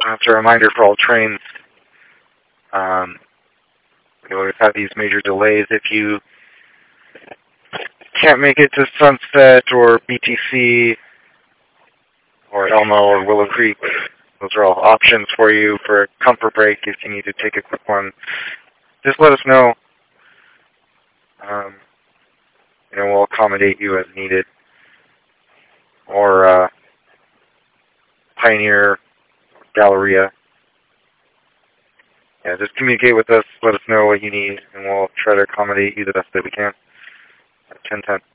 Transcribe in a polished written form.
That's a reminder for all trains. We've had these major delays. If you can't make it to Sunset or BTC or Elmo or Willow Creek, those are all options for you for a comfort break if you need to take a quick one. Just let us know. We'll accommodate you as needed. Or Pioneer, Galleria. Yeah, just communicate with us, let us know what you need, and we'll try to accommodate you the best that we can. 10-10.